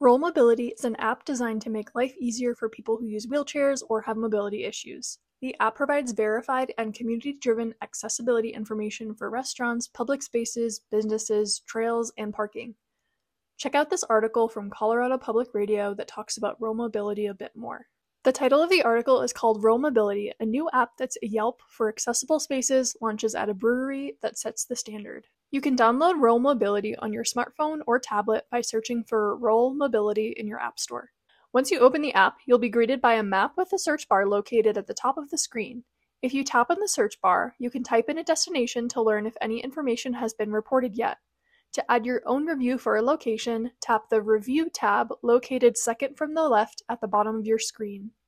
Roll Mobility is an app designed to make life easier for people who use wheelchairs or have mobility issues. The app provides verified and community-driven accessibility information for restaurants, public spaces, businesses, trails, and parking. Check out this article from Colorado Public Radio that talks about Roll Mobility a bit more. The title of the article is called Roll Mobility, a new app that's a Yelp for accessible spaces, launches at a brewery that sets the standard. You can download Roll Mobility on your smartphone or tablet by searching for Roll Mobility in your app store. Once you open the app, you'll be greeted by a map with a search bar located at the top of the screen. If you tap on the search bar, you can type in a destination to learn if any information has been reported yet. To add your own review for a location, tap the Review tab located second from the left at the bottom of your screen.